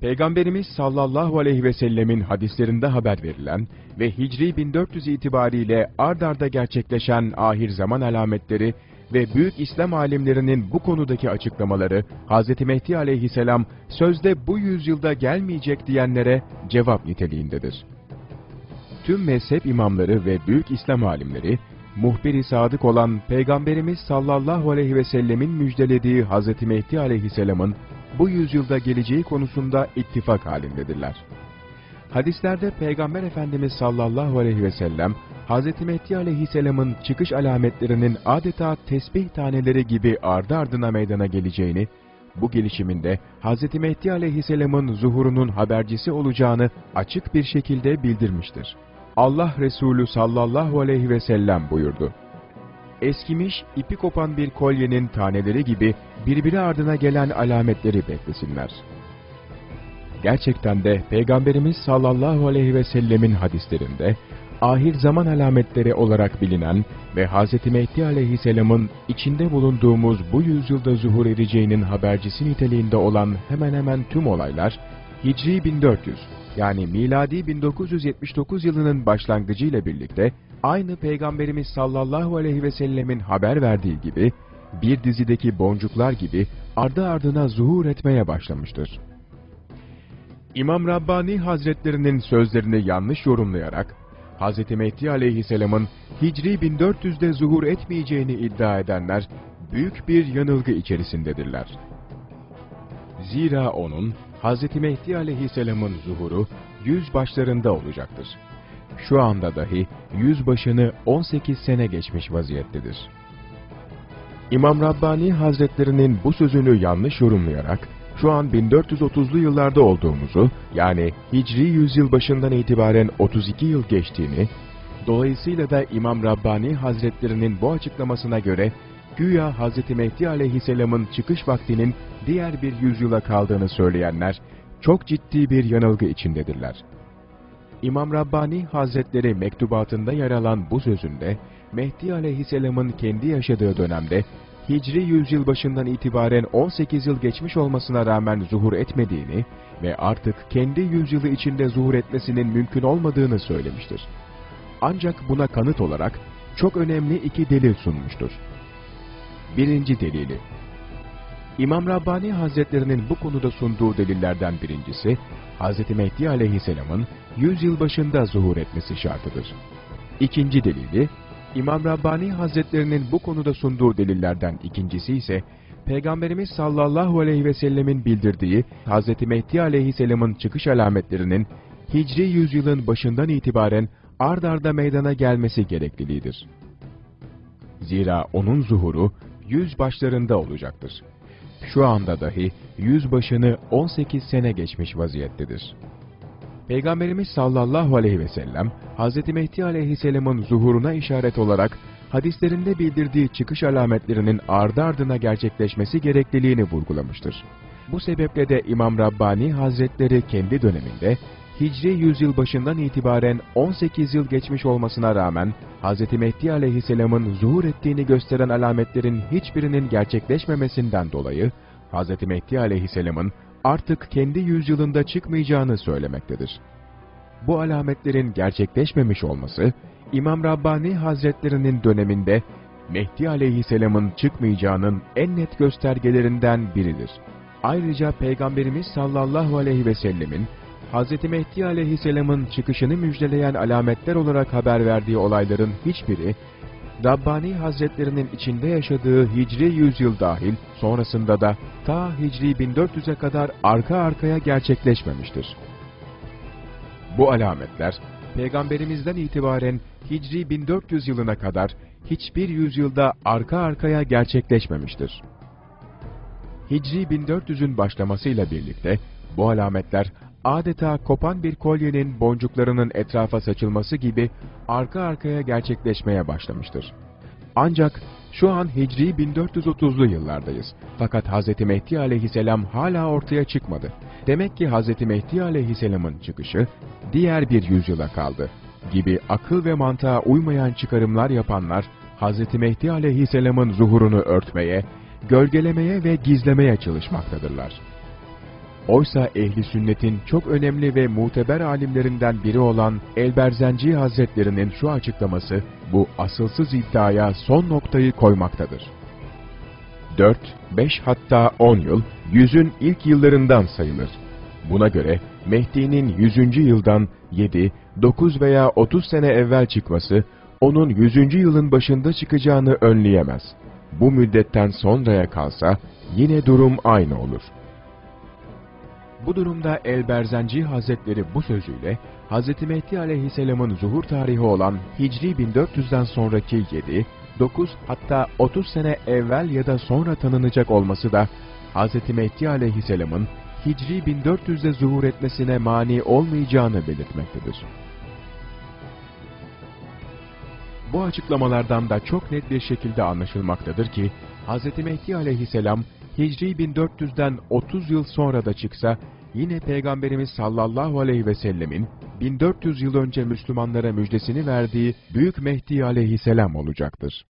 Peygamberimiz sallallahu aleyhi ve sellemin hadislerinde haber verilen ve Hicri 1400 itibariyle ard arda gerçekleşen ahir zaman alametleri ve büyük İslam alimlerinin bu konudaki açıklamaları, Hz. Mehdi aleyhisselam sözde bu yüzyılda gelmeyecek diyenlere cevap niteliğindedir. Tüm mezhep imamları ve büyük İslam alimleri, muhbir-i sadık olan Peygamberimiz sallallahu aleyhi ve sellemin müjdelediği Hz. Mehdi aleyhisselamın bu yüzyılda geleceği konusunda ittifak halindedirler. Hadislerde Peygamber Efendimiz sallallahu aleyhi ve sellem, Hz. Mehdi aleyhisselamın çıkış alametlerinin adeta tesbih taneleri gibi ardı ardına meydana geleceğini, bu gelişiminde Hz. Mehdi aleyhisselamın zuhurunun habercisi olacağını açık bir şekilde bildirmiştir. Allah Resulü sallallahu aleyhi ve sellem buyurdu: "Eskimiş, ipi kopan bir kolyenin taneleri gibi birbiri ardına gelen alametleri beklesinler." Gerçekten de Peygamberimiz sallallahu aleyhi ve sellemin hadislerinde, ahir zaman alametleri olarak bilinen ve Hz. Mehdi aleyhisselamın içinde bulunduğumuz bu yüzyılda zuhur edeceğinin habercisi niteliğinde olan hemen hemen tüm olaylar, Hicri 1400, yani miladi 1979 yılının başlangıcıyla birlikte, aynı Peygamberimiz sallallahu aleyhi ve sellemin haber verdiği gibi, bir dizideki boncuklar gibi ardı ardına zuhur etmeye başlamıştır. İmam Rabbani Hazretlerinin sözlerini yanlış yorumlayarak, Hz. Mehdi aleyhisselamın Hicri 1400'de zuhur etmeyeceğini iddia edenler, büyük bir yanılgı içerisindedirler. Zira onun, Hz. Mehdi aleyhisselamın zuhuru, 100 başlarında olacaktır. Şu anda dahi 100 başını 18 sene geçmiş vaziyettedir. İmam Rabbani Hazretlerinin bu sözünü yanlış yorumlayarak, şu an 1430'lu yıllarda olduğumuzu, yani Hicri yüzyıl başından itibaren 32 yıl geçtiğini, dolayısıyla da İmam Rabbani Hazretlerinin bu açıklamasına göre, güya Hz. Mehdi aleyhisselamın çıkış vaktinin diğer bir yüzyıla kaldığını söyleyenler, çok ciddi bir yanılgı içindedirler. İmam Rabbani Hazretleri mektubatında yer alan bu sözünde, Mehdi aleyhisselamın kendi yaşadığı dönemde, Hicri yüzyıl başından itibaren 18 yıl geçmiş olmasına rağmen zuhur etmediğini ve artık kendi yüzyılı içinde zuhur etmesinin mümkün olmadığını söylemiştir. Ancak buna kanıt olarak çok önemli iki delil sunmuştur. Birinci delili, İmam Rabbani Hazretlerinin bu konuda sunduğu delillerden birincisi, Hz. Mehdi aleyhisselamın 100 yıl başında zuhur etmesi şartıdır. İkinci delili, İmam Rabbani Hazretlerinin bu konuda sunduğu delillerden ikincisi ise, Peygamberimiz sallallahu aleyhi ve sellemin bildirdiği Hz. Mehdi aleyhisselamın çıkış alametlerinin Hicri yüzyılın başından itibaren ard arda meydana gelmesi gerekliliğidir. Zira onun zuhuru 100 başlarında olacaktır. Şu anda dahi 100 başını 18 sene geçmiş vaziyettedir. Peygamberimiz sallallahu aleyhi ve sellem, Hz. Mehdi aleyhisselamın zuhuruna işaret olarak, hadislerinde bildirdiği çıkış alametlerinin ardı ardına gerçekleşmesi gerekliliğini vurgulamıştır. Bu sebeple de İmam Rabbani Hazretleri kendi döneminde, Hicri yüzyıl başından itibaren 18 yıl geçmiş olmasına rağmen, Hz. Mehdi aleyhisselamın zuhur ettiğini gösteren alametlerin hiçbirinin gerçekleşmemesinden dolayı, Hz. Mehdi aleyhisselamın artık kendi yüzyılında çıkmayacağını söylemektedir. Bu alametlerin gerçekleşmemiş olması, İmam Rabbani Hazretlerinin döneminde Mehdi aleyhisselamın çıkmayacağının en net göstergelerinden biridir. Ayrıca Peygamberimiz sallallahu aleyhi ve sellemin, Hz. Mehdi aleyhisselamın çıkışını müjdeleyen alametler olarak haber verdiği olayların hiçbiri, Rabbani Hazretlerinin içinde yaşadığı Hicri yüzyıl dahil, sonrasında da ta Hicri 1400'e kadar arka arkaya gerçekleşmemiştir. Bu alametler, Peygamberimizden itibaren Hicri 1400 yılına kadar hiçbir yüzyılda arka arkaya gerçekleşmemiştir. Hicri 1400'ün başlamasıyla birlikte, bu alametler, adeta kopan bir kolyenin boncuklarının etrafa saçılması gibi arka arkaya gerçekleşmeye başlamıştır. Ancak şu an Hicri 1430'lu yıllardayız. Fakat Hz. Mehdi aleyhisselam hala ortaya çıkmadı. Demek ki Hz. Mehdi aleyhisselamın çıkışı diğer bir yüzyıla kaldı gibi akıl ve mantığa uymayan çıkarımlar yapanlar, Hz. Mehdi aleyhisselamın zuhurunu örtmeye, gölgelemeye ve gizlemeye çalışmaktadırlar. Oysa ehli sünnetin çok önemli ve muteber alimlerinden biri olan Elberzenci Hazretlerinin şu açıklaması bu asılsız iddiaya son noktayı koymaktadır. 4, 5 hatta 10 yıl, 100'ün ilk yıllarından sayılır. Buna göre Mehdi'nin 100. yıldan 7, 9 veya 30 sene evvel çıkması, onun 100. yılın başında çıkacağını önleyemez. Bu müddetten sonraya kalsa yine durum aynı olur. Bu durumda Elberzenci Hazretleri bu sözüyle Hz. Mehdi Aleyhisselam'ın zuhur tarihi olan Hicri 1400'den sonraki 7, 9 hatta 30 sene evvel ya da sonra tanınacak olması da Hz. Mehdi Aleyhisselam'ın Hicri 1400'de zuhur etmesine mani olmayacağını belirtmektedir. Bu açıklamalardan da çok net bir şekilde anlaşılmaktadır ki Hz. Mehdi Aleyhisselam Hicri 1400'den 30 yıl sonra da çıksa yine Peygamberimiz sallallahu aleyhi ve sellemin 1400 yıl önce Müslümanlara müjdesini verdiği Büyük Mehdi Aleyhisselam olacaktır.